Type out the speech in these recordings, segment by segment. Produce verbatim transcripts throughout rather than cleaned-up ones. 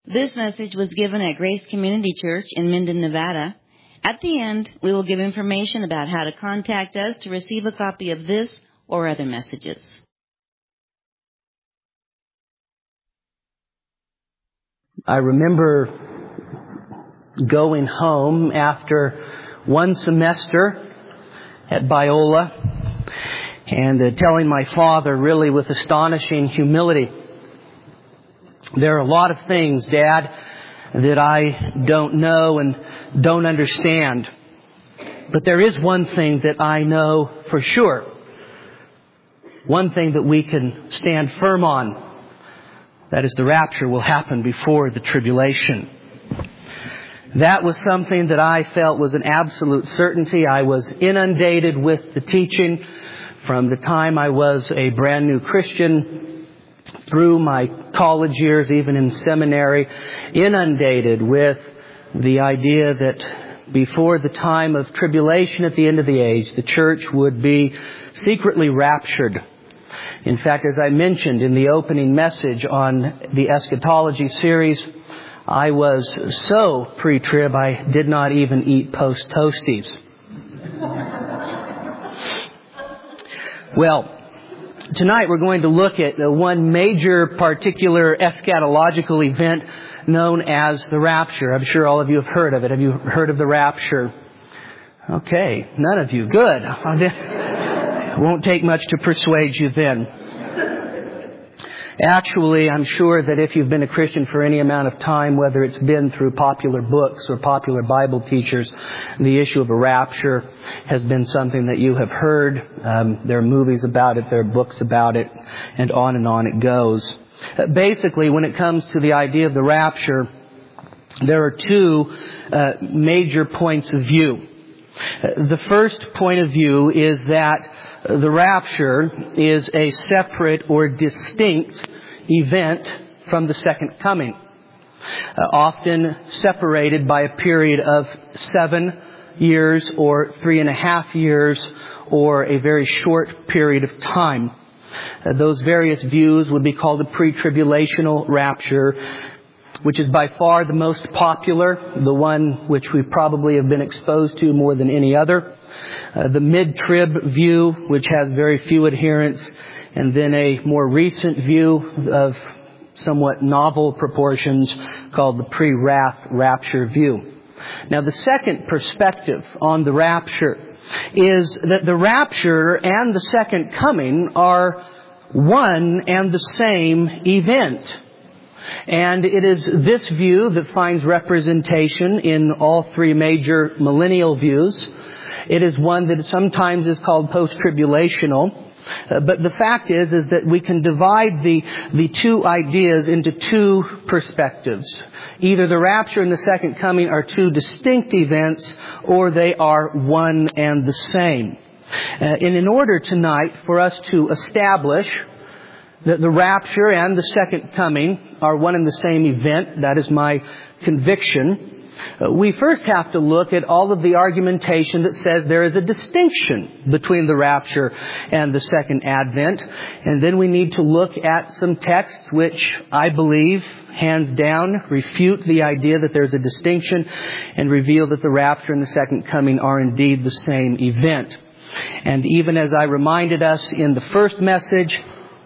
This message was given at Grace Community Church in Minden, Nevada. At the end, we will give information about how to contact us to receive a copy of this or other messages. I remember going home after one semester at Biola and uh, telling my father, really with astonishing humility, there are a lot of things, Dad, that I don't know and don't understand. But there is one thing that I know for sure. One thing that we can stand firm on. That is, the rapture will happen before the tribulation. That was something that I felt was an absolute certainty. I was inundated with the teaching from the time I was a brand new Christian through my college years, even in seminary, inundated with the idea that before the time of tribulation at the end of the age, the church would be secretly raptured. In fact, as I mentioned in the opening message on the eschatology series, I was so pre-trib I did not even eat post-toasties. Well, tonight we're going to look at one major particular eschatological event known as the rapture. I'm sure all of you have heard of it. Have you heard of the rapture? Okay, none of you. Good. It won't take much to persuade you then. Actually, I'm sure that if you've been a Christian for any amount of time, whether it's been through popular books or popular Bible teachers, the issue of a rapture has been something that you have heard. Um, there are movies about it, there are books about it, and on and on it goes. Uh, basically, when it comes to the idea of the rapture, there are two uh, major points of view. Uh, the first point of view is that the rapture is a separate or distinct event from the second coming, uh, often separated by a period of seven years or three and a half years or a very short period of time. Uh, those various views would be called the pre-tribulational rapture, which is by far the most popular, the one which we probably have been exposed to more than any other. Uh, the mid-trib view, which has very few adherents, and then a more recent view of somewhat novel proportions called the pre-wrath rapture view. Now, the second perspective on the rapture is that the rapture and the second coming are one and the same event. And it is this view that finds representation in all three major millennial views. It is one that sometimes is called post-tribulational. Uh, but the fact is, is that we can divide the, the two ideas into two perspectives. Either the rapture and the second coming are two distinct events, or they are one and the same. Uh, and in order tonight for us to establish that the rapture and the second coming are one and the same event, that is my conviction, Uh, we first have to look at all of the argumentation that says there is a distinction between the rapture and the second advent. And then we need to look at some texts which I believe, hands down, refute the idea that there's a distinction and reveal that the rapture and the second coming are indeed the same event. And even as I reminded us in the first message,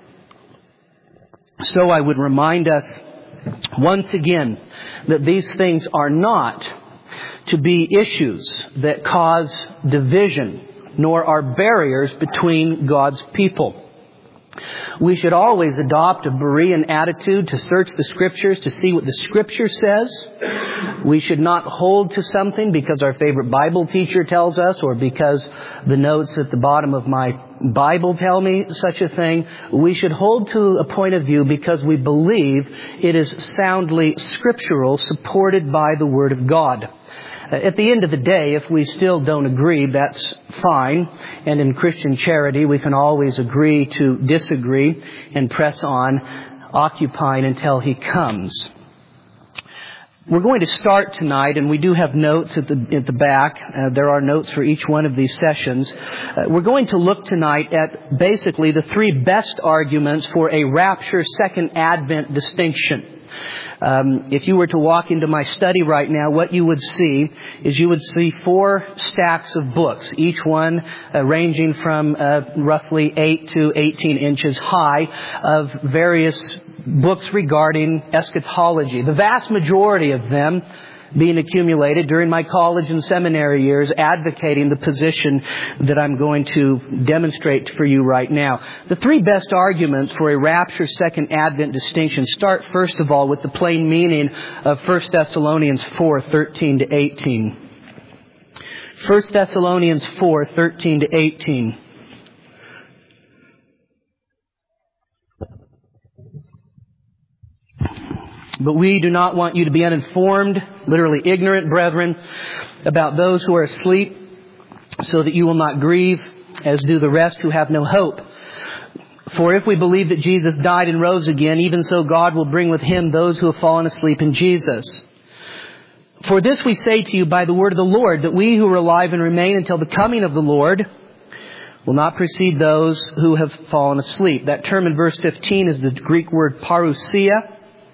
so I would remind us once again that these things are not to be issues that cause division, nor are barriers between God's people. We should always adopt a Berean attitude to search the Scriptures to see what the Scripture says. We should not hold to something because our favorite Bible teacher tells us, or because the notes at the bottom of my Bible tell me such a thing. We should hold to a point of view because we believe it is soundly scriptural, supported by the Word of God. At the end of the day, if we still don't agree, that's fine. And in Christian charity, we can always agree to disagree and press on, occupying until He comes. We're going to start tonight, and we do have notes at the at the back. Uh, there are notes for each one of these sessions. Uh, we're going to look tonight at basically the three best arguments for a rapture second advent distinction. Um, if you were to walk into my study right now, what you would see is you would see four stacks of books, each one uh, ranging from uh, roughly eight to eighteen inches high, of various books regarding eschatology. The vast majority of them being accumulated during my college and seminary years, advocating the position that I'm going to demonstrate for you right now. The three best arguments for a rapture second advent distinction start first of all with the plain meaning of First Thessalonians four, thirteen to eighteen. First Thessalonians four, thirteen to eighteen. But we do not want you to be uninformed, literally ignorant, brethren, about those who are asleep, so that you will not grieve, as do the rest who have no hope. For if we believe that Jesus died and rose again, even so God will bring with Him those who have fallen asleep in Jesus. For this we say to you by the word of the Lord, that we who are alive and remain until the coming of the Lord will not precede those who have fallen asleep. That term in verse fifteen is the Greek word parousia,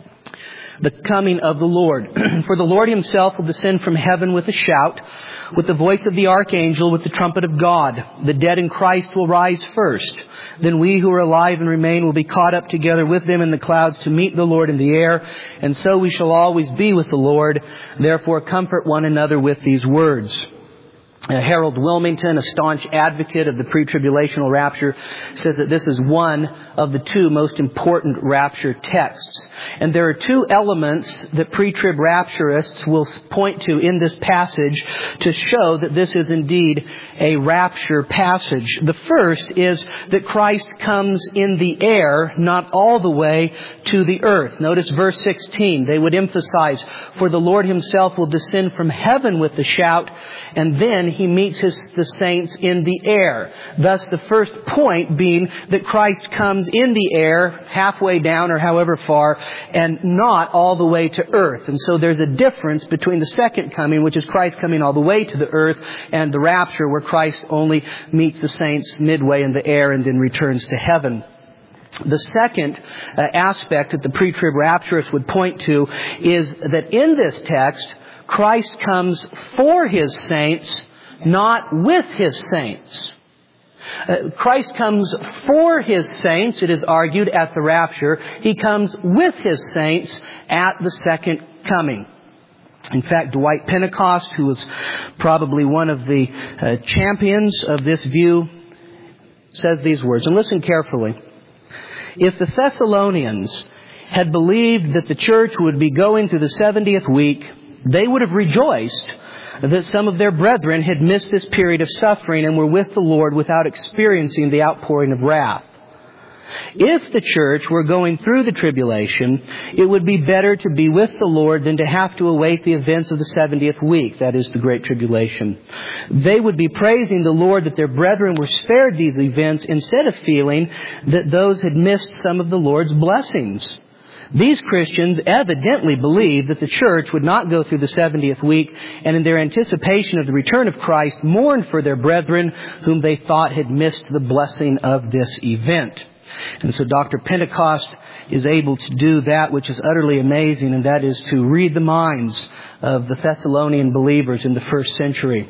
the coming of the Lord. For the Lord Himself will descend from heaven with a shout, with the voice of the archangel, with the trumpet of God. The dead in Christ will rise first. Then we who are alive and remain will be caught up together with them in the clouds to meet the Lord in the air. And so we shall always be with the Lord. Therefore comfort one another with these words. Uh, Harold Wilmington, a staunch advocate of the pre-tribulational rapture, says that this is one of the two most important rapture texts. And there are two elements that pre-trib rapturists will point to in this passage to show that this is indeed a rapture passage. The first is that Christ comes in the air, not all the way to the earth. Notice verse sixteen. They would emphasize, for the Lord Himself will descend from heaven with a shout, and then He meets his, the saints in the air. Thus the first point being that Christ comes in the air, halfway down or however far, and not all the way to earth. And so there's a difference between the second coming, which is Christ coming all the way to the earth, and the rapture, where Christ only meets the saints midway in the air and then returns to heaven. The second uh, aspect that the pre-trib rapturists would point to is that in this text, Christ comes for His saints, not with His saints. Uh, Christ comes for His saints, it is argued, at the rapture. He comes with His saints at the second coming. In fact, Dwight Pentecost, who was probably one of the uh, champions of this view, says these words, and listen carefully. If the Thessalonians had believed that the church would be going through the seventieth week, they would have rejoiced that some of their brethren had missed this period of suffering and were with the Lord without experiencing the outpouring of wrath. If the church were going through the tribulation, it would be better to be with the Lord than to have to await the events of the seventieth week, that is, the Great Tribulation. They would be praising the Lord that their brethren were spared these events instead of feeling that those had missed some of the Lord's blessings. These Christians evidently believed that the church would not go through the seventieth week, and in their anticipation of the return of Christ, mourned for their brethren whom they thought had missed the blessing of this event. And so Doctor Pentecost is able to do that which is utterly amazing, and that is to read the minds of the Thessalonian believers in the first century.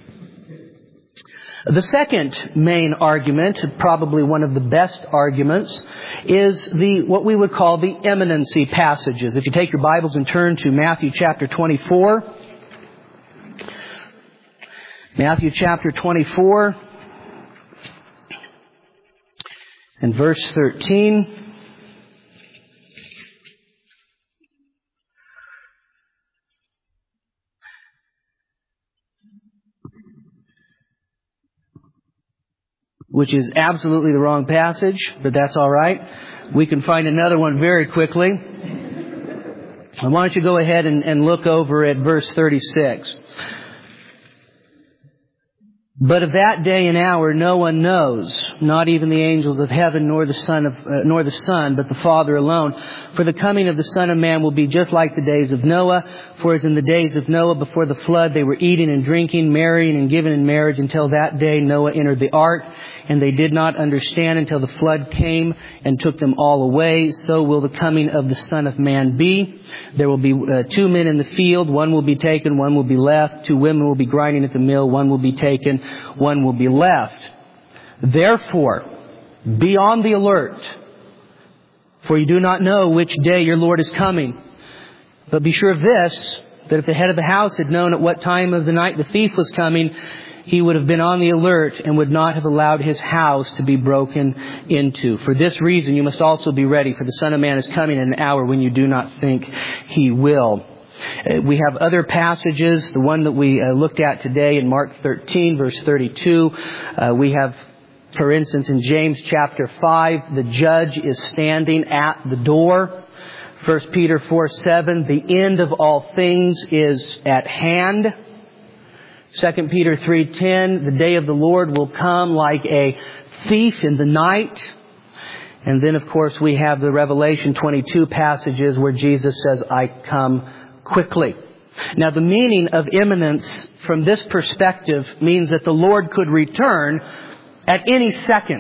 The second main argument, probably one of the best arguments, is the what we would call the imminency passages. If you take your Bibles and turn to Matthew chapter twenty-four. Matthew chapter twenty-four and verse thirteen. Which is absolutely the wrong passage, but that's all right. We can find another one very quickly. And why don't you go ahead and, and look over at verse thirty-six. But of that day and hour no one knows, not even the angels of heaven, nor the Son of, uh, nor the Son, but the Father alone. For the coming of the Son of Man will be just like the days of Noah. For as in the days of Noah before the flood, they were eating and drinking, marrying and giving in marriage until that day Noah entered the ark. And they did not understand until the flood came and took them all away. So will the coming of the Son of Man be. There will be uh, two men in the field. One will be taken, one will be left. Two women will be grinding at the mill. One will be taken, one will be left. Therefore, be on the alert, for you do not know which day your Lord is coming. But be sure of this, that if the head of the house had known at what time of the night the thief was coming, he would have been on the alert and would not have allowed his house to be broken into. For this reason, you must also be ready, for the Son of Man is coming in an hour when you do not think He will. Uh, we have other passages. The one that we uh, looked at today in Mark thirteen, verse thirty-two. Uh, we have, for instance, in James chapter five, the judge is standing at the door. First Peter four seven, the end of all things is at hand. Second Peter three ten, the day of the Lord will come like a thief in the night. And then, of course, we have the Revelation twenty-two passages where Jesus says, I come quickly. Now, the meaning of imminence from this perspective means that the Lord could return at any second.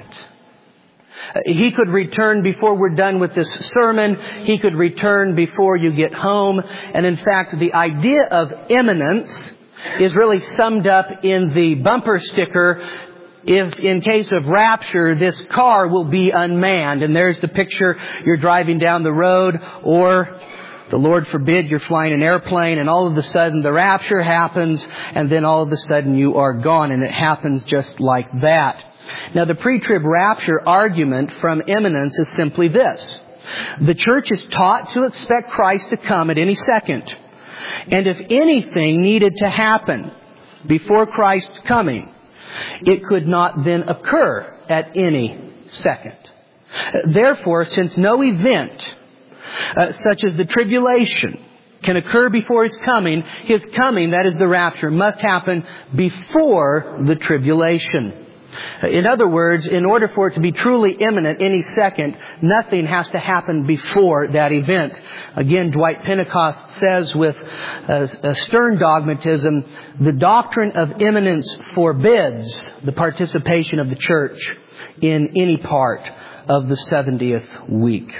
He could return before we're done with this sermon. He could return before you get home. And in fact, the idea of imminence is really summed up in the bumper sticker. If in case of rapture, this car will be unmanned. And there's the picture. You're driving down the road, or the Lord forbid, you're flying an airplane, and all of a sudden the rapture happens, and then all of a sudden you are gone. And it happens just like that. Now, the pre-trib rapture argument from imminence is simply this. The church is taught to expect Christ to come at any second. And if anything needed to happen before Christ's coming, it could not then occur at any second. Therefore, since no event uh, such as the tribulation can occur before His coming, His coming, that is the rapture, must happen before the tribulation. In other words, in order for it to be truly imminent any second, nothing has to happen before that event. Again, Dwight Pentecost says with a, a stern dogmatism, the doctrine of imminence forbids the participation of the church in any part of the seventieth week.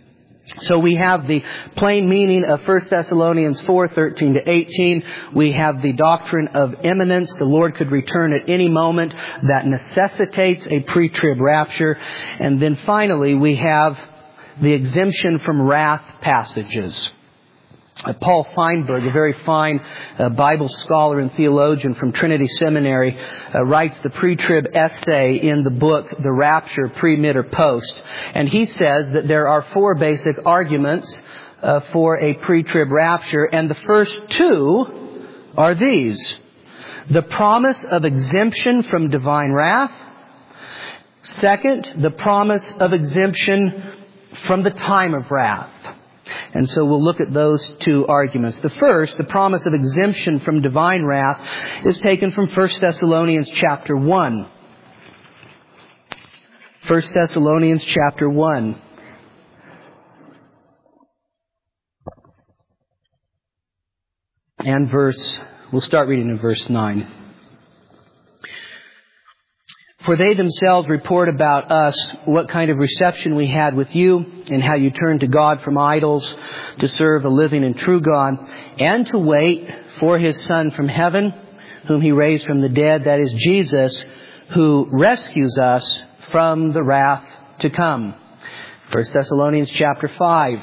So we have the plain meaning of First Thessalonians four thirteen to eighteen. We have the doctrine of imminence. The Lord could return at any moment. That necessitates a pre-trib rapture. And then finally, we have the exemption from wrath passages. Uh, Paul Feinberg, a very fine uh, Bible scholar and theologian from Trinity Seminary, uh, writes the pre-trib essay in the book, The Rapture, Pre, Mid, or Post. And he says that there are four basic arguments uh, for a pre-trib rapture. And the first two are these. The promise of exemption from divine wrath. Second, the promise of exemption from the time of wrath. And so we'll look at those two arguments. The first, the promise of exemption from divine wrath, is taken from First Thessalonians chapter one. First Thessalonians chapter one. And verse, we'll start reading in verse nine. For they themselves report about us what kind of reception we had with you, and how you turned to God from idols to serve a living and true God, and to wait for His Son from heaven, whom He raised from the dead, that is Jesus, who rescues us from the wrath to come. First Thessalonians chapter five.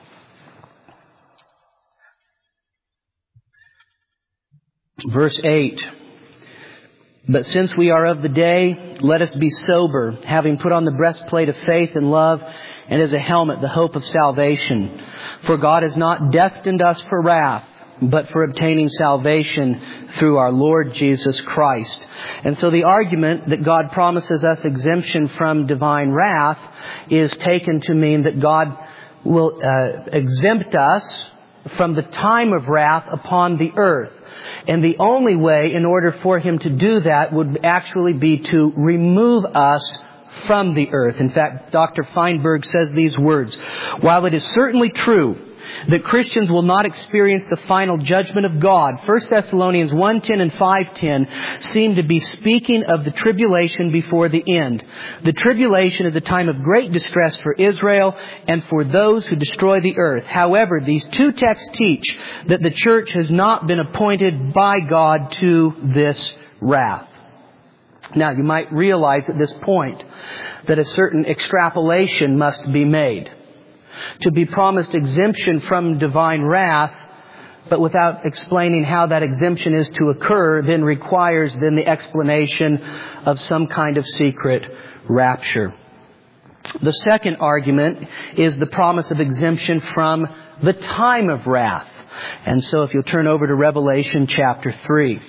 Verse eight. But since we are of the day, let us be sober, having put on the breastplate of faith and love, and as a helmet the hope of salvation. For God has not destined us for wrath, but for obtaining salvation through our Lord Jesus Christ. And so the argument that God promises us exemption from divine wrath is taken to mean that God will uh, exempt us from the time of wrath upon the earth. And the only way in order for Him to do that would actually be to remove us from the earth. In fact, Doctor Feinberg says these words, "While it is certainly true that Christians will not experience the final judgment of God, First Thessalonians one ten and five ten seem to be speaking of the tribulation before the end. The tribulation is a time of great distress for Israel and for those who destroy the earth. However, these two texts teach that the church has not been appointed by God to this wrath." Now, you might realize at this point that a certain extrapolation must be made. To be promised exemption from divine wrath, but without explaining how that exemption is to occur, then requires then the explanation of some kind of secret rapture. The second argument is the promise of exemption from the time of wrath. And so if you'll turn over to Revelation chapter three.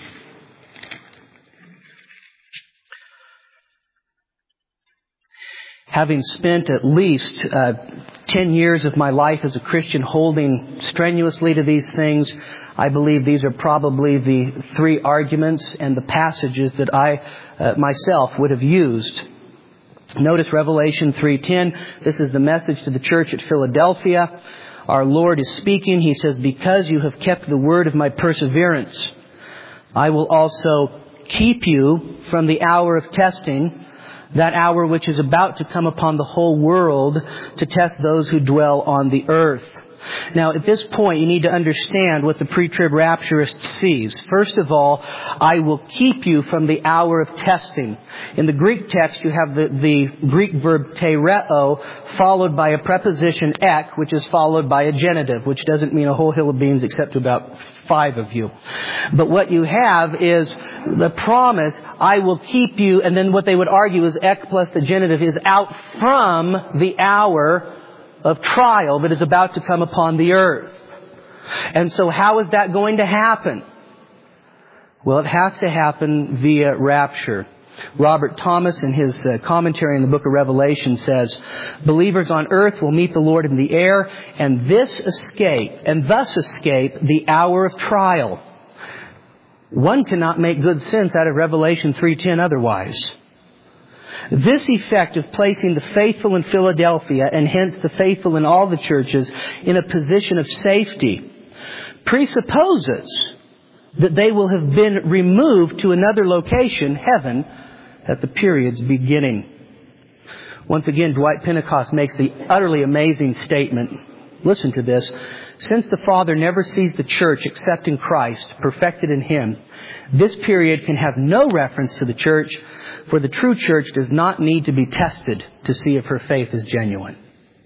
Having spent at least uh, ten years of my life as a Christian holding strenuously to these things, I believe these are probably the three arguments and the passages that I uh, myself would have used. Notice Revelation three ten. This is the message to the church at Philadelphia. Our Lord is speaking. He says, "Because you have kept the word of my perseverance, I will also keep you from the hour of testing, that hour which is about to come upon the whole world to test those who dwell on the earth." Now, at this point, you need to understand what the pre-trib rapturist sees. First of all, "I will keep you from the hour of testing." In the Greek text, you have the, the Greek verb tereo followed by a preposition ek, which is followed by a genitive, which doesn't mean a whole hill of beans except to about five of you. But what you have is the promise, "I will keep you," and then what they would argue is ek plus the genitive is out from the hour of trial that is about to come upon the earth. And so how is that going to happen? Well, it has to happen via rapture. Robert Thomas, in his uh, commentary in the book of Revelation, says, "Believers on earth will meet the Lord in the air, and this escape, and thus escape the hour of trial." One cannot make good sense out of Revelation three ten otherwise. This effect of placing the faithful in Philadelphia, and hence the faithful in all the churches, in a position of safety, presupposes that they will have been removed to another location, heaven, at the period's beginning. Once again, Dwight Pentecost makes the utterly amazing statement. Listen to this. "Since the Father never sees the church except in Christ, perfected in Him, this period can have no reference to the church, for the true church does not need to be tested to see if her faith is genuine."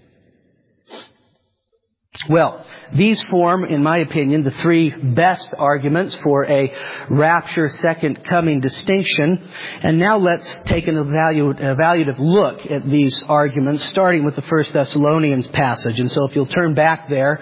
Well, these form, in my opinion, the three best arguments for a rapture second coming distinction. And now let's take an evaluative look at these arguments, starting with the First Thessalonians passage. And so if you'll turn back there.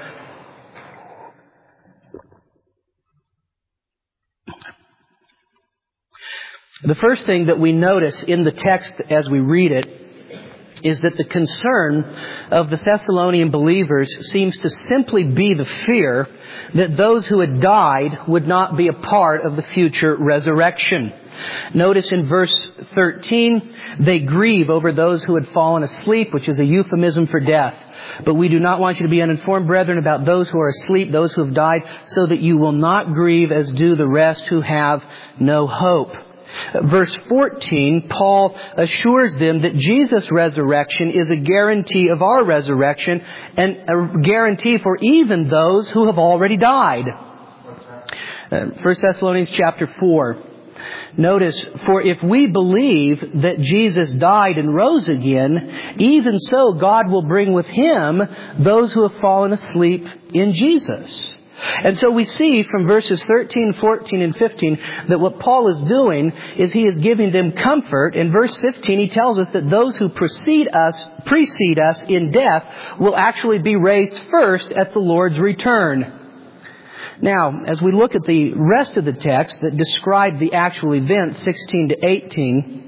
The first thing that we notice in the text as we read it is that the concern of the Thessalonian believers seems to simply be the fear that those who had died would not be a part of the future resurrection. Notice in verse thirteen, "They grieve over those who had fallen asleep," which is a euphemism for death. "But we do not want you to be uninformed, brethren, about those who are asleep, those who have died, so that you will not grieve as do the rest who have no hope." Verse fourteen, Paul assures them that Jesus' resurrection is a guarantee of our resurrection and a guarantee for even those who have already died. First Thessalonians chapter four. Notice, "For if we believe that Jesus died and rose again, even so God will bring with Him those who have fallen asleep in Jesus." And so we see from verses thirteen, fourteen, and fifteen that what Paul is doing is he is giving them comfort. In verse fifteen, he tells us that those who precede us, precede us in death will actually be raised first at the Lord's return. Now, as we look at the rest of the text that describe the actual events, sixteen to eighteen,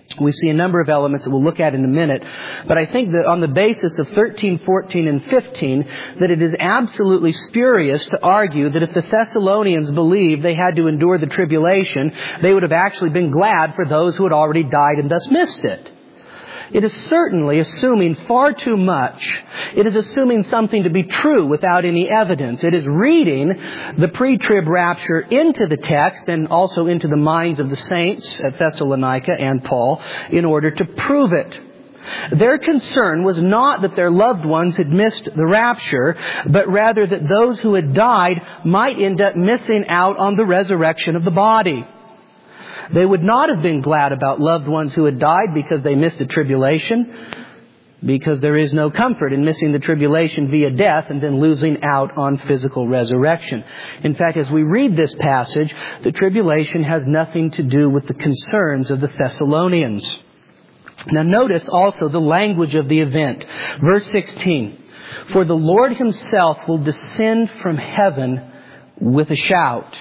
We see a number of elements that we'll look at in a minute. But I think that on the basis of thirteen, fourteen, and fifteen, that it is absolutely spurious to argue that if the Thessalonians believed they had to endure the tribulation, they would have actually been glad for those who had already died and thus missed it. It is certainly assuming far too much. It is assuming something to be true without any evidence. It is reading the pre-trib rapture into the text and also into the minds of the saints at Thessalonica and Paul in order to prove it. Their concern was not that their loved ones had missed the rapture, but rather that those who had died might end up missing out on the resurrection of the body. They would not have been glad about loved ones who had died because they missed the tribulation, because there is no comfort in missing the tribulation via death and then losing out on physical resurrection. In fact, as we read this passage, the tribulation has nothing to do with the concerns of the Thessalonians. Now notice also the language of the event. Verse sixteen, "For the Lord Himself will descend from heaven with a shout."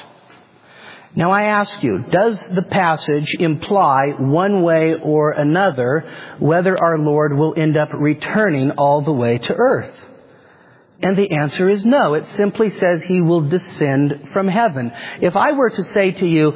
Now I ask you, does the passage imply one way or another whether our Lord will end up returning all the way to earth? And the answer is no. It simply says He will descend from heaven. If I were to say to you,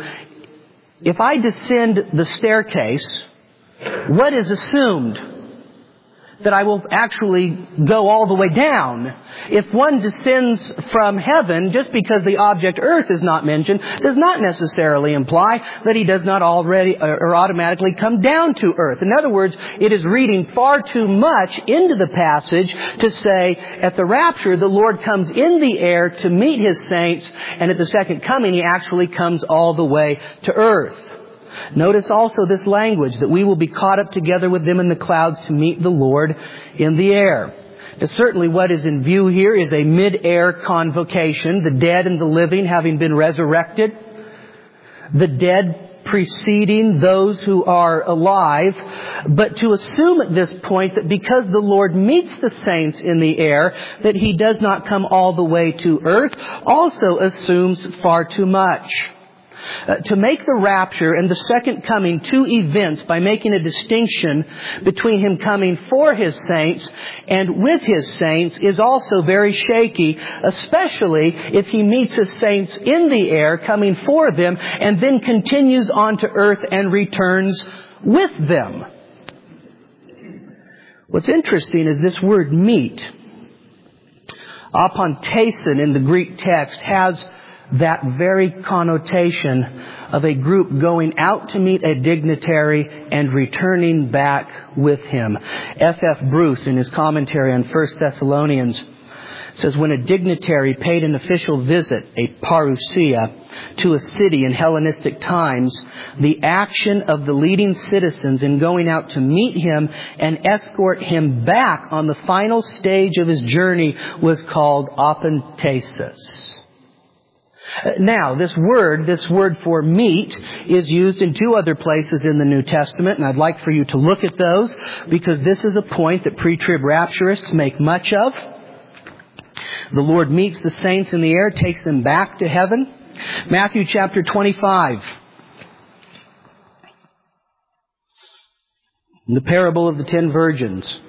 if I descend the staircase, what is assumed? That I will actually go all the way down. If one descends from heaven, just because the object earth is not mentioned, does not necessarily imply that he does not already or automatically come down to earth. In other words, it is reading far too much into the passage to say at the rapture the Lord comes in the air to meet His saints, and at the second coming He actually comes all the way to earth. Notice also this language, that we will be caught up together with them in the clouds to meet the Lord in the air. Now, certainly what is in view here is a mid-air convocation, the dead and the living having been resurrected, the dead preceding those who are alive. But to assume at this point that because the Lord meets the saints in the air, that He does not come all the way to earth, also assumes far too much. Uh, to make the rapture and the second coming two events by making a distinction between Him coming for His saints and with His saints is also very shaky, especially if He meets His saints in the air coming for them and then continues on to earth and returns with them. What's interesting is this word meet. Apontesin in the Greek text has that very connotation of a group going out to meet a dignitary and returning back with him. F F Bruce, in his commentary on First Thessalonians, says, when a dignitary paid an official visit, a parousia, to a city in Hellenistic times, the action of the leading citizens in going out to meet him and escort him back on the final stage of his journey was called apontesis. Now, this word, this word for meet, is used in two other places in the New Testament, and I'd like for you to look at those, because this is a point that pre-trib rapturists make much of. The Lord meets the saints in the air, takes them back to heaven. Matthew chapter twenty-five. The parable of the ten virgins.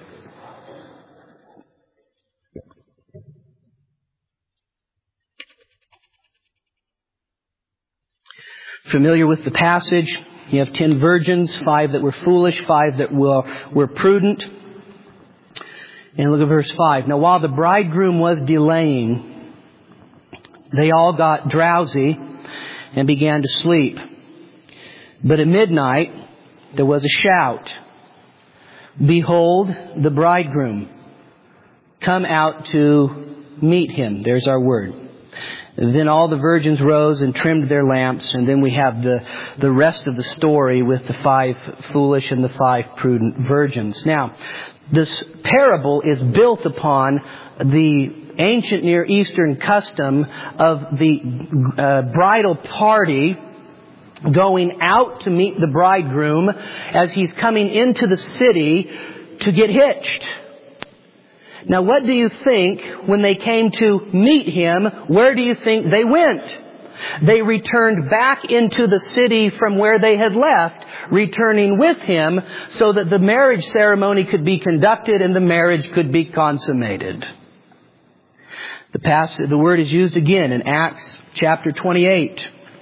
Familiar with the passage? You have ten virgins, five that were foolish, five that were, were prudent. And look at verse five. Now while the bridegroom was delaying, they all got drowsy and began to sleep. But at midnight there was a shout. Behold, the bridegroom. Come out to meet him. There's our word. Then all the virgins rose and trimmed their lamps, and then we have the, the rest of the story with the five foolish and the five prudent virgins. Now, this parable is built upon the ancient Near Eastern custom of the uh, bridal party going out to meet the bridegroom as he's coming into the city to get hitched. Now, what do you think when they came to meet him? Where do you think they went? They returned back into the city from where they had left, returning with him so that the marriage ceremony could be conducted and the marriage could be consummated. The past, the word is used again in Acts chapter twenty-eight.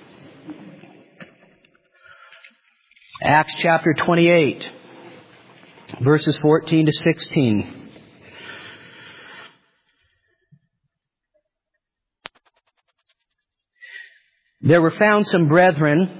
Acts chapter twenty-eight, verses fourteen to sixteen. There were found some brethren.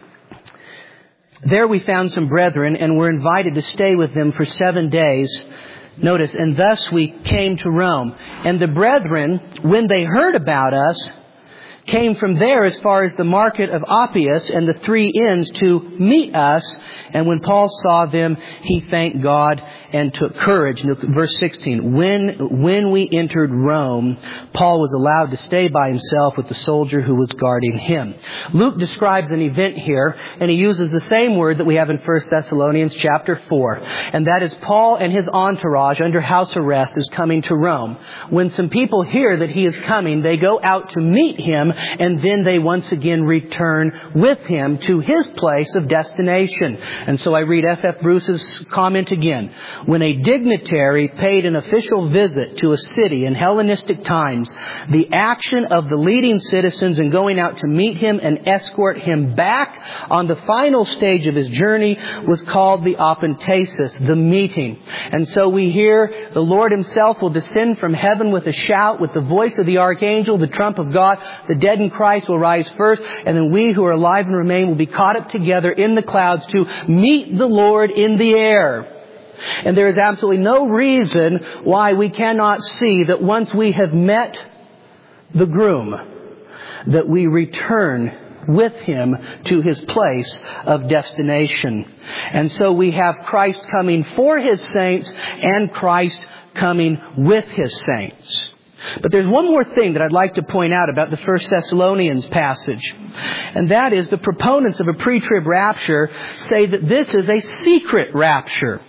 There we found some brethren and were invited to stay with them for seven days. Notice, and thus we came to Rome. And the brethren, when they heard about us, came from there as far as the market of Appius and the three inns to meet us. And when Paul saw them, he thanked God and took courage. Look at verse sixteen. When, when we entered Rome, Paul was allowed to stay by himself with the soldier who was guarding him. Luke describes an event here, and he uses the same word that we have in First Thessalonians chapter four. And that is Paul and his entourage under house arrest is coming to Rome. When some people hear that he is coming, they go out to meet him, and then they once again return with him to his place of destination. And so I read F F Bruce's comment again. When a dignitary paid an official visit to a city in Hellenistic times, the action of the leading citizens in going out to meet him and escort him back on the final stage of his journey was called the apentesis, the meeting. And so we hear the Lord himself will descend from heaven with a shout, with the voice of the archangel, the trump of God. The dead in Christ will rise first, and then we who are alive and remain will be caught up together in the clouds to meet the Lord in the air. And there is absolutely no reason why we cannot see that once we have met the groom, that we return with him to his place of destination. And so we have Christ coming for his saints and Christ coming with his saints. But there's one more thing that I'd like to point out about the First Thessalonians passage. And that is the proponents of a pre-trib rapture say that this is a secret rapture.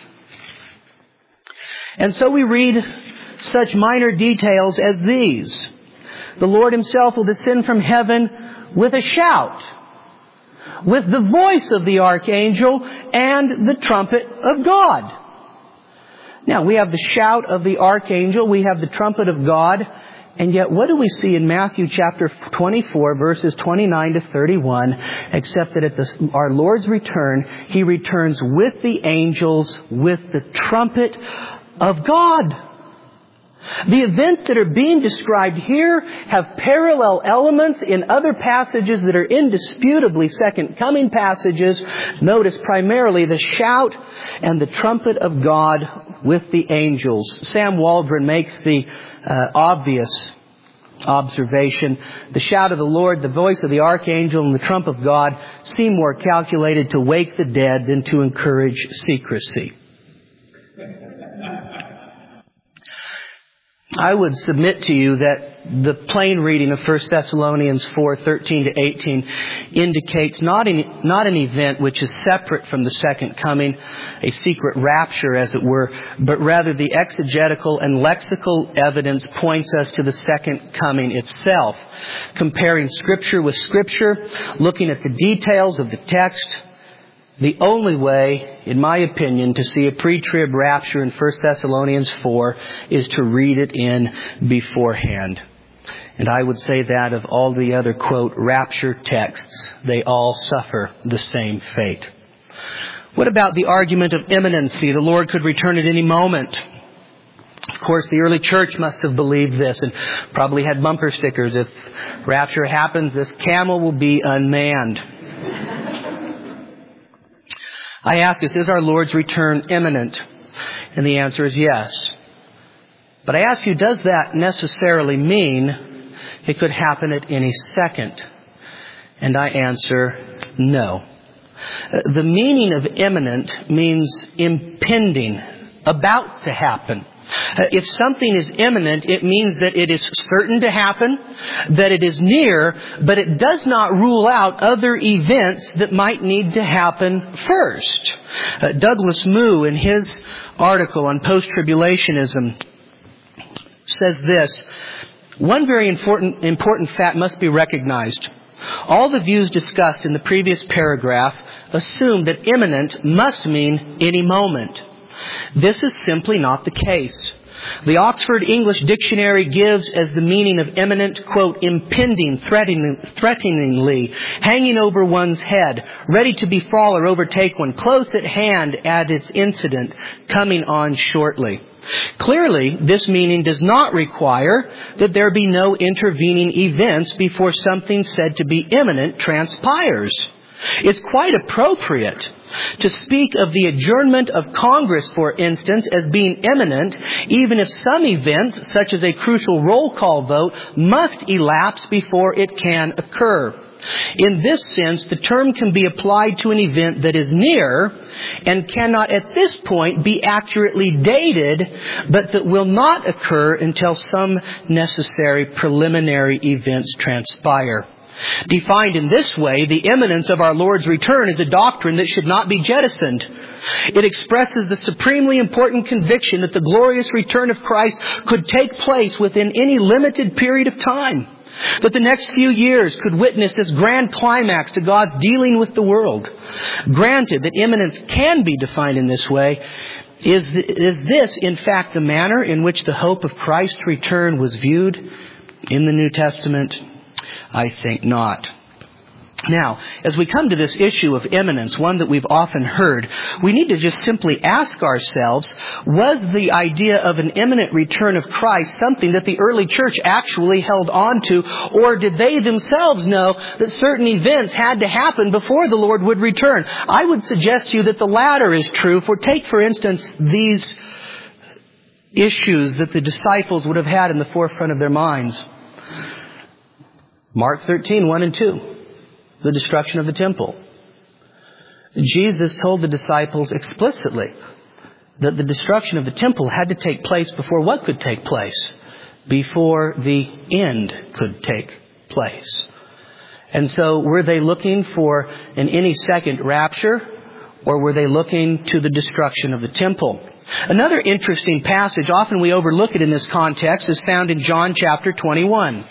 And so we read such minor details as these. The Lord himself will descend from heaven with a shout, with the voice of the archangel and the trumpet of God. Now, we have the shout of the archangel, we have the trumpet of God, and yet what do we see in Matthew chapter twenty-four, verses twenty-nine to thirty-one, except that at the, our Lord's return, he returns with the angels, with the trumpet of God. The events that are being described here have parallel elements in other passages that are indisputably second coming passages. Notice primarily the shout and the trumpet of God with the angels. Sam Waldron makes the uh, obvious observation. The shout of the Lord, the voice of the archangel, and the trump of God seem more calculated to wake the dead than to encourage secrecy. I would submit to you that the plain reading of First Thessalonians four, thirteen to eighteen indicates not an, not an event which is separate from the second coming, a secret rapture as it were, but rather the exegetical and lexical evidence points us to the second coming itself. Comparing Scripture with Scripture, looking at the details of the text, the only way, in my opinion, to see a pre-trib rapture in First Thessalonians four is to read it in beforehand. And I would say that of all the other, quote, rapture texts, they all suffer the same fate. What about the argument of imminency? The Lord could return at any moment. Of course, the early church must have believed this and probably had bumper stickers. If rapture happens, this camel will be unmanned. I ask us, is our Lord's return imminent? And the answer is yes. But I ask you, does that necessarily mean it could happen at any second? And I answer, no. The meaning of imminent means impending, about to happen. If something is imminent, it means that it is certain to happen, that it is near, but it does not rule out other events that might need to happen first. Uh, Douglas Moo, in his article on post-tribulationism, says this: One very important, important fact must be recognized. All the views discussed in the previous paragraph assume that imminent must mean any moment. This is simply not the case. The Oxford English Dictionary gives as the meaning of imminent, quote, impending, threatening, threateningly, hanging over one's head, ready to befall or overtake one, close at hand at its incident, coming on shortly. Clearly, this meaning does not require that there be no intervening events before something said to be imminent transpires. It's quite appropriate to speak of the adjournment of Congress, for instance, as being imminent, even if some events, such as a crucial roll call vote, must elapse before it can occur. In this sense, the term can be applied to an event that is near and cannot at this point be accurately dated, but that will not occur until some necessary preliminary events transpire. Defined in this way, the imminence of our Lord's return is a doctrine that should not be jettisoned. It expresses the supremely important conviction that the glorious return of Christ could take place within any limited period of time. That the next few years could witness this grand climax to God's dealing with the world. Granted that imminence can be defined in this way, is, th- is this in fact the manner in which the hope of Christ's return was viewed in the New Testament? I think not. Now, as we come to this issue of imminence, one that we've often heard, we need to just simply ask ourselves, was the idea of an imminent return of Christ something that the early church actually held on to, or did they themselves know that certain events had to happen before the Lord would return? I would suggest to you that the latter is true. For take, for instance, these issues that the disciples would have had in the forefront of their minds. Mark thirteen, one and two. The destruction of the temple. Jesus told the disciples explicitly that the destruction of the temple had to take place before what could take place? Before the end could take place. And so were they looking for an any second rapture, or were they looking to the destruction of the temple? Another interesting passage, often we overlook it in this context, is found in John chapter twenty-one.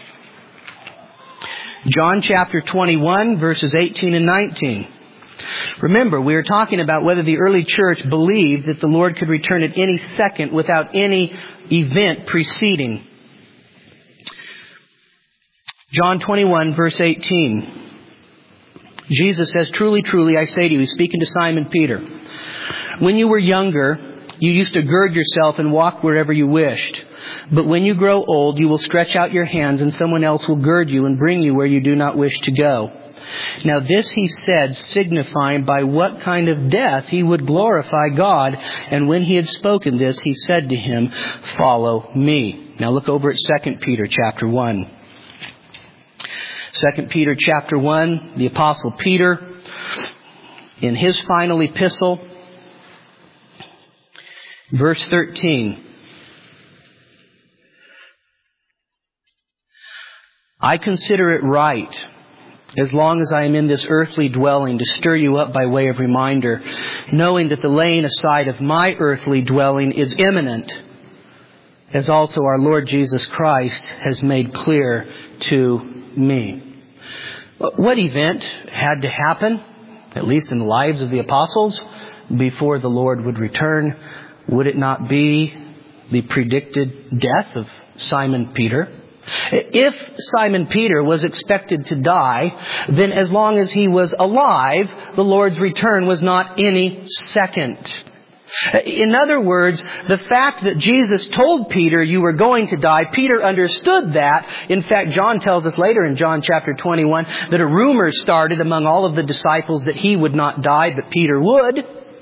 John chapter twenty-one, verses eighteen and nineteen. Remember, we are talking about whether the early church believed that the Lord could return at any second without any event preceding. John twenty-one, verse eighteen. Jesus says, "Truly, truly, I say to you," he's speaking to Simon Peter, "when you were younger, you used to gird yourself and walk wherever you wished. But when you grow old, you will stretch out your hands, and someone else will gird you and bring you where you do not wish to go." Now this he said, signifying by what kind of death he would glorify God. And when he had spoken this, he said to him, "Follow me." Now look over at Second Peter chapter one. Second Peter chapter one, the Apostle Peter, in his final epistle, verse thirteen. "I consider it right, as long as I am in this earthly dwelling, to stir you up by way of reminder, knowing that the laying aside of my earthly dwelling is imminent, as also our Lord Jesus Christ has made clear to me." What event had to happen, at least in the lives of the apostles, before the Lord would return? Would it not be the predicted death of Simon Peter? If Simon Peter was expected to die, then as long as he was alive, the Lord's return was not any second. In other words, the fact that Jesus told Peter, "You were going to die," Peter understood that. In fact, John tells us later in John chapter twenty-one that a rumor started among all of the disciples that he would not die, but Peter would.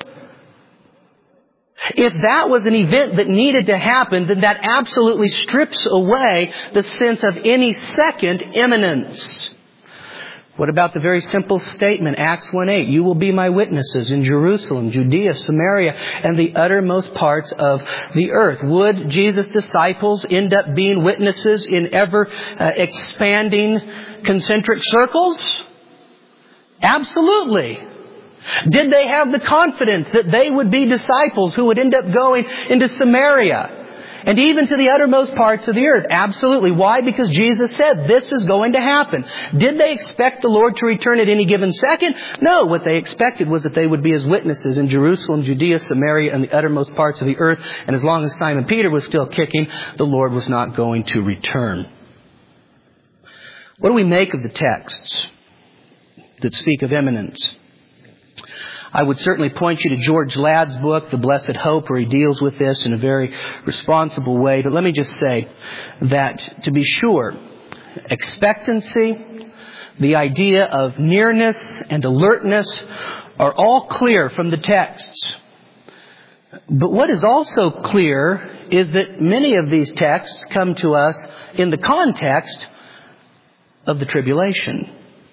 If that was an event that needed to happen, then that absolutely strips away the sense of any second imminence. What about the very simple statement, Acts one eight, "You will be my witnesses in Jerusalem, Judea, Samaria, and the uttermost parts of the earth"? Would Jesus' disciples end up being witnesses in ever uh, expanding concentric circles? Absolutely. Did they have the confidence that they would be disciples who would end up going into Samaria And even to the uttermost parts of the earth. Absolutely. Why? Because Jesus said this is going to happen. Did they expect the Lord to return at any given second? No. What they expected was that they would be His witnesses in Jerusalem, Judea, Samaria, and the uttermost parts of the earth. And as long as Simon Peter was still kicking, the Lord was not going to return. What do we make of the texts that speak of imminence? I would certainly point you to George Ladd's book, The Blessed Hope, where he deals with this in a very responsible way. But let me just say that, to be sure, expectancy, the idea of nearness and alertness are all clear from the texts. But what is also clear is that many of these texts come to us in the context of the tribulation.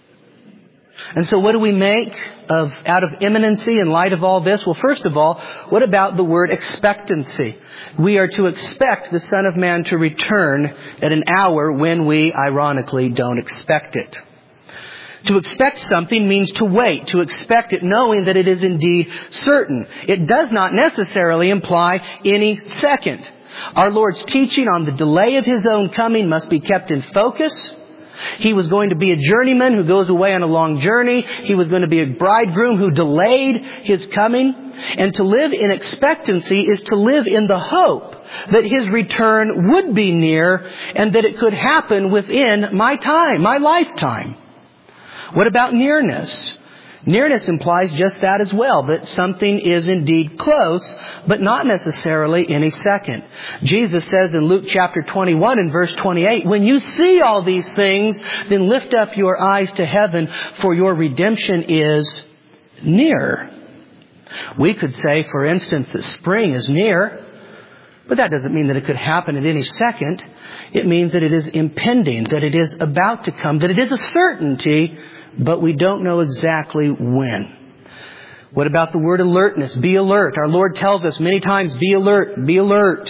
And so what do we make of out of imminency in light of all this? Well, first of all, what about the word expectancy? We are to expect the Son of Man to return at an hour when we, ironically, don't expect it. To expect something means to wait, to expect it knowing that it is indeed certain. It does not necessarily imply any second. Our Lord's teaching on the delay of His own coming must be kept in focus. He was going to be a journeyman who goes away on a long journey. He was going to be a bridegroom who delayed His coming. And to live in expectancy is to live in the hope that His return would be near and that it could happen within my time, my lifetime. What about nearness? Nearness implies just that as well, that something is indeed close, but not necessarily any second. Jesus says in Luke chapter twenty-one and verse twenty-eight, when you see all these things, then lift up your eyes to heaven, for your redemption is near. We could say, for instance, that spring is near, but that doesn't mean that it could happen at any second. It means that it is impending, that it is about to come, that it is a certainty, but we don't know exactly when. What about the word alertness? Be alert. Our Lord tells us many times, be alert, be alert.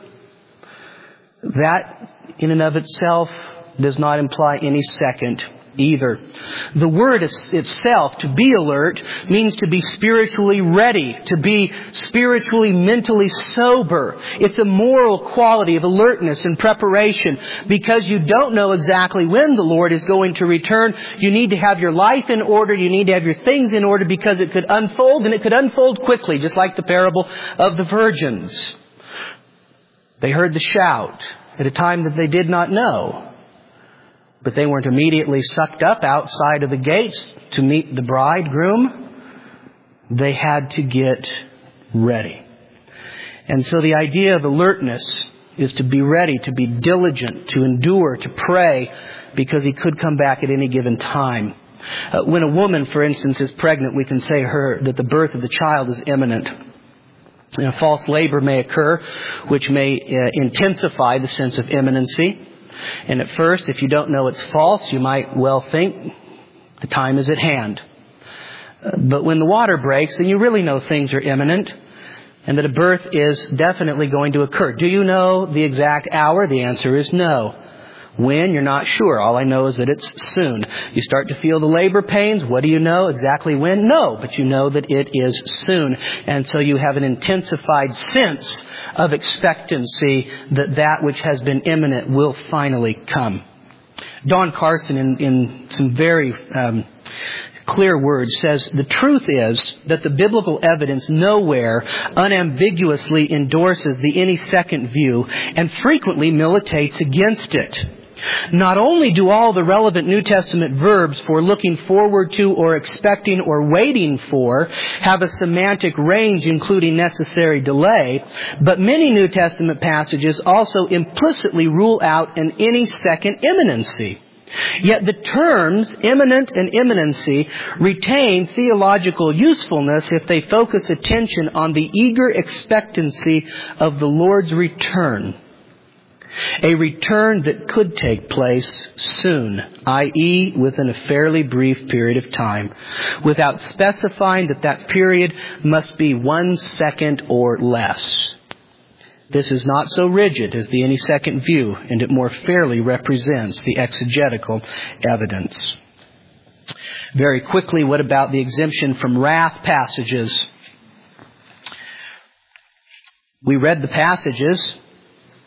That in and of itself does not imply any second either. The word itself, to be alert, means to be spiritually ready, to be spiritually, mentally sober. It's a moral quality of alertness and preparation. Because you don't know exactly when the Lord is going to return, you need to have your life in order, you need to have your things in order, because it could unfold, and it could unfold quickly, just like the parable of the virgins. They heard the shout at a time that they did not know. But they weren't immediately sucked up outside of the gates to meet the bridegroom. They had to get ready. And so the idea of alertness is to be ready, to be diligent, to endure, to pray, because He could come back at any given time. Uh, when a woman, for instance, is pregnant, we can say her that the birth of the child is imminent. And a false labor may occur, which may uh, intensify the sense of imminency. And at first, if you don't know it's false, you might well think the time is at hand. But when the water breaks, then you really know things are imminent and that a birth is definitely going to occur. Do you know the exact hour? The answer is no. When? You're not sure. All I know is that it's soon. You start to feel the labor pains. What do you know? Exactly when? No. But you know that it is soon. And so you have an intensified sense of expectancy that that which has been imminent will finally come. Don Carson, in, in some very um, clear words, says, the truth is that the biblical evidence nowhere unambiguously endorses the any-second view and frequently militates against it. Not only do all the relevant New Testament verbs for looking forward to or expecting or waiting for have a semantic range including necessary delay, but many New Testament passages also implicitly rule out an any second imminency. Yet the terms imminent and imminency retain theological usefulness if they focus attention on the eager expectancy of the Lord's return. A return that could take place soon, that is within a fairly brief period of time, without specifying that that period must be one second or less. This is not so rigid as the any-second view, and it more fairly represents the exegetical evidence. Very quickly, what about the exemption from wrath passages? We read the passages.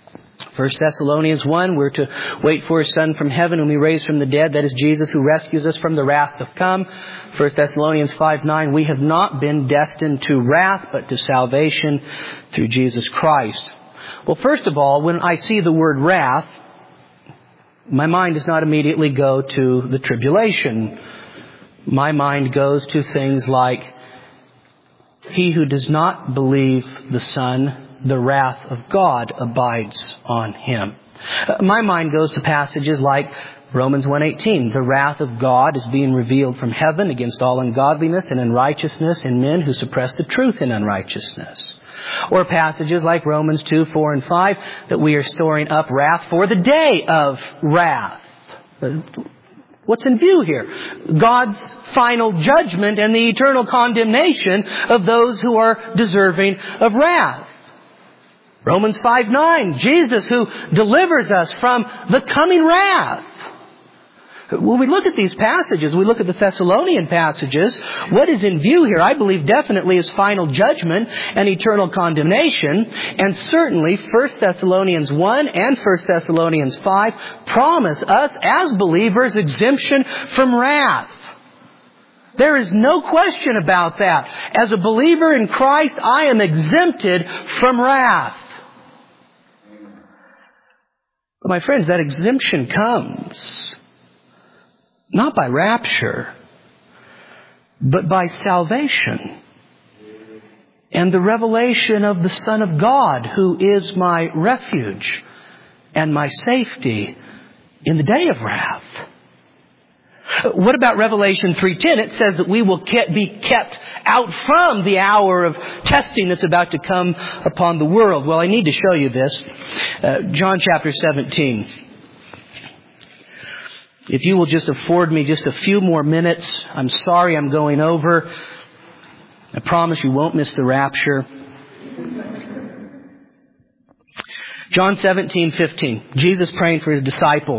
First Thessalonians one, we're to wait for His Son from heaven whom He raised from the dead. That is Jesus who rescues us from the wrath to come. First Thessalonians five nine, we have not been destined to wrath, but to salvation through Jesus Christ. Well, first of all, when I see the word wrath, my mind does not immediately go to the tribulation. My mind goes to things like, he who does not believe the Son, the wrath of God abides on him. My mind goes to passages like Romans one eighteen. The wrath of God is being revealed from heaven against all ungodliness and unrighteousness in men who suppress the truth in unrighteousness. Or passages like Romans two, four, and five, that we are storing up wrath for the day of wrath. What's in view here? God's final judgment and the eternal condemnation of those who are deserving of wrath. Romans five nine, Jesus who delivers us from the coming wrath. When we look at these passages, we look at the Thessalonian passages, what is in view here, I believe, definitely is final judgment and eternal condemnation. And certainly First Thessalonians one and First Thessalonians five promise us as believers exemption from wrath. There is no question about that. As a believer in Christ, I am exempted from wrath. But my friends, that exemption comes not by rapture, but by salvation and the revelation of the Son of God, who is my refuge and my safety in the day of wrath. What about Revelation three ten? It says that we will be kept out from the hour of testing that's about to come upon the world. Well, I need to show you this. Uh, John chapter seventeen. If you will just afford me just a few more minutes. I'm sorry I'm going over. I promise you won't miss the rapture. John seventeen fifteen. Jesus praying for His disciples.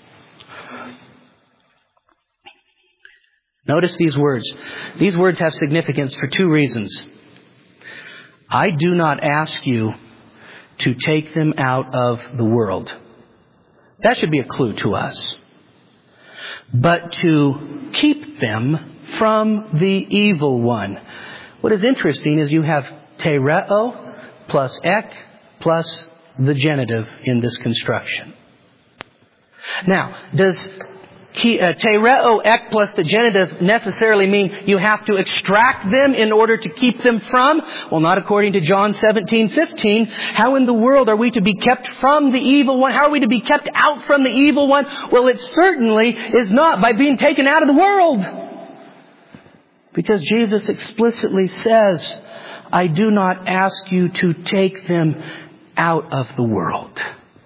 Notice these words. These words have significance for two reasons. I do not ask you to take them out of the world. That should be a clue to us. But to keep them from the evil one. What is interesting is you have tereo plus ek plus the genitive in this construction. Now, does tereo ek plus the genitive necessarily mean you have to extract them in order to keep them from? Well, not according to John seventeen fifteen. How in the world are we to be kept from the evil one? How are we to be kept out from the evil one? Well, it certainly is not by being taken out of the world. Because Jesus explicitly says, I do not ask you to take them out of the world.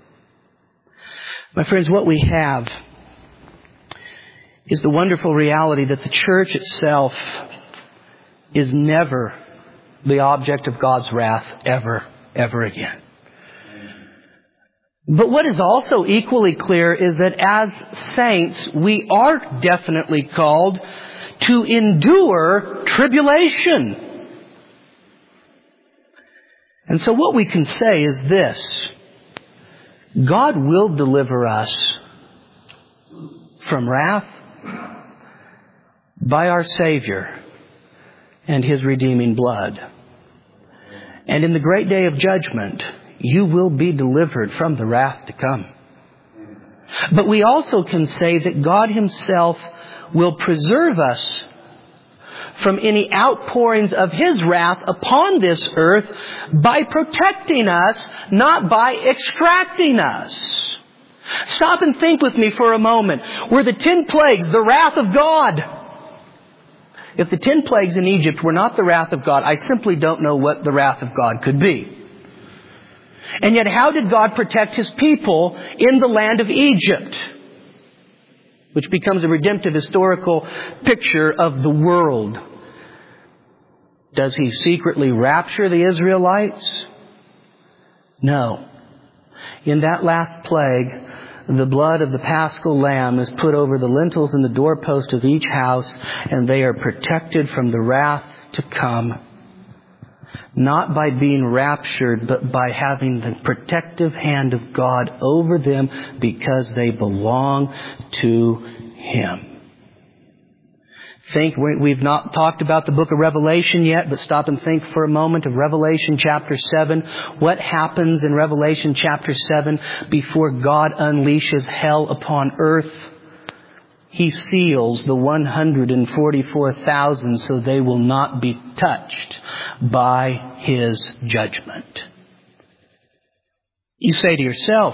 My friends, what we have is the wonderful reality that the church itself is never the object of God's wrath ever, ever again. But what is also equally clear is that as saints, we are definitely called to endure tribulation. And so what we can say is this: God will deliver us from wrath by our Savior and His redeeming blood. And in the great day of judgment, you will be delivered from the wrath to come. But we also can say that God Himself will preserve us from any outpourings of His wrath upon this earth by protecting us, not by extracting us. Stop and think with me for a moment. Were the ten plagues the wrath of God? If the ten plagues in Egypt were not the wrath of God, I simply don't know what the wrath of God could be. And yet, how did God protect His people in the land of Egypt? Which becomes a redemptive historical picture of the world. Does He secretly rapture the Israelites? No. In that last plague, the blood of the Paschal Lamb is put over the lintels and the doorpost of each house, and they are protected from the wrath to come. Not by being raptured, but by having the protective hand of God over them because they belong to Him. Think, we've not talked about the book of Revelation yet, but stop and think for a moment of Revelation chapter seven. What happens in Revelation chapter seven before God unleashes hell upon earth? He seals the one hundred forty-four thousand so they will not be touched by His judgment. You say to yourself,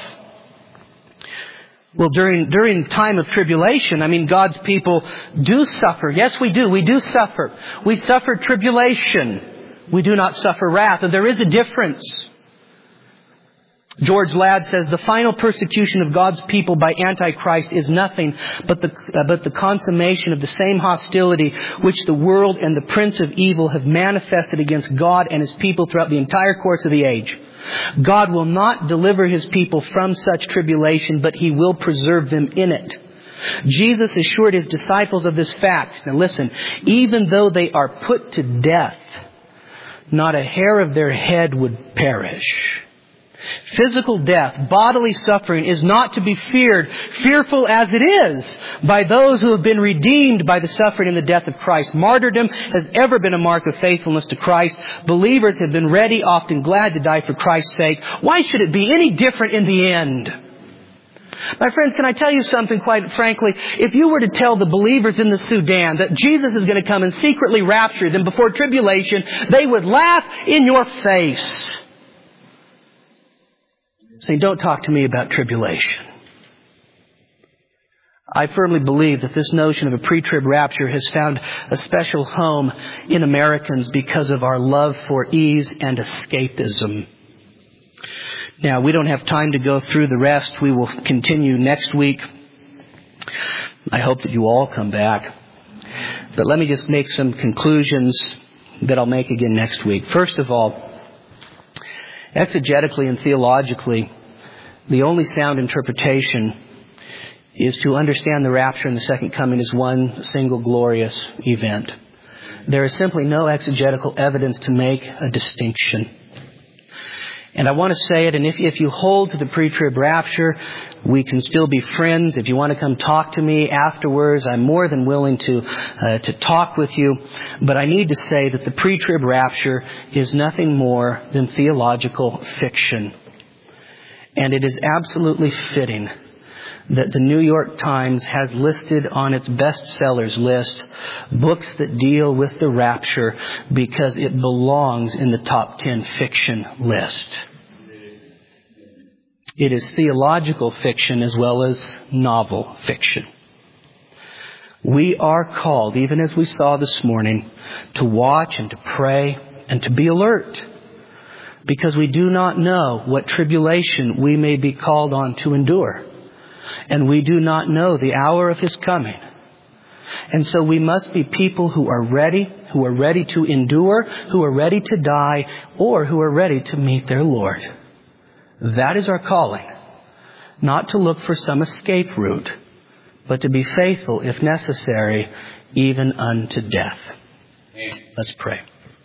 well, during during time of tribulation, I mean, God's people do suffer. Yes, we do. We do suffer. We suffer tribulation. We do not suffer wrath. And there is a difference. George Ladd says the final persecution of God's people by Antichrist is nothing but the uh, but the consummation of the same hostility which the world and the prince of evil have manifested against God and His people throughout the entire course of the age. God will not deliver His people from such tribulation, but He will preserve them in it. Jesus assured His disciples of this fact. Now listen, even though they are put to death, not a hair of their head would perish. Physical death, bodily suffering is not to be feared, fearful as it is, by those who have been redeemed by the suffering and the death of Christ. Martyrdom has ever been a mark of faithfulness to Christ. Believers have been ready, often glad to die for Christ's sake. Why should it be any different in the end? My friends, can I tell you something quite frankly? If you were to tell the believers in the Sudan that Jesus is going to come and secretly rapture them before tribulation, they would laugh in your face. Saying, don't talk to me about tribulation. I firmly believe that this notion of a pre-trib rapture has found a special home in Americans because of our love for ease and escapism. Now, we don't have time to go through the rest. We will continue next week. I hope that you all come back. But let me just make some conclusions that I'll make again next week. First of all, exegetically and theologically, the only sound interpretation is to understand the rapture and the second coming as one single glorious event. There is simply no exegetical evidence to make a distinction. And I want to say it, and if, if you hold to the pre-trib rapture, we can still be friends. If you want to come talk to me afterwards, I'm more than willing to uh, to talk with you. But I need to say that the pre-trib rapture is nothing more than theological fiction. And it is absolutely fitting that the New York Times has listed on its bestsellers list books that deal with the rapture because it belongs in the top ten fiction list. It is theological fiction as well as novel fiction. We are called, even as we saw this morning, to watch and to pray and to be alert, because we do not know what tribulation we may be called on to endure. And we do not know the hour of His coming. And so we must be people who are ready, who are ready to endure, who are ready to die, or who are ready to meet their Lord. That is our calling. Not to look for some escape route, but to be faithful, if necessary, even unto death. Amen. Let's pray.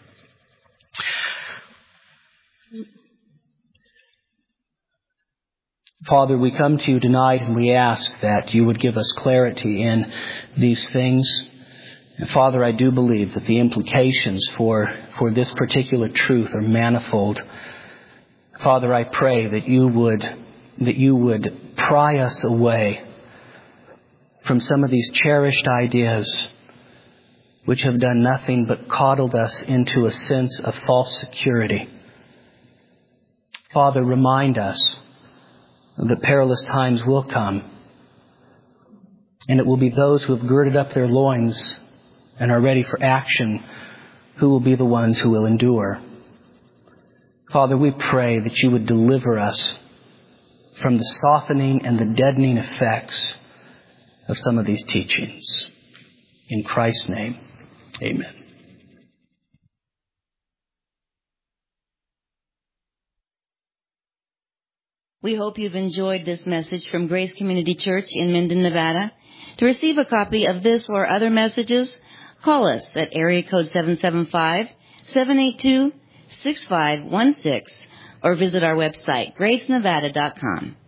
Father, we come to you tonight and we ask that you would give us clarity in these things. And Father, I do believe that the implications for, for this particular truth are manifold. Father, I pray that you would, that you would pry us away from some of these cherished ideas which have done nothing but coddled us into a sense of false security. Father, remind us that perilous times will come, and it will be those who have girded up their loins and are ready for action who will be the ones who will endure. Father, we pray that you would deliver us from the softening and the deadening effects of some of these teachings. In Christ's name, amen. We hope you've enjoyed this message from Grace Community Church in Minden, Nevada. To receive a copy of this or other messages, call us at area code seven seven five, seven eight two, six five one six or visit our website, grace nevada dot com.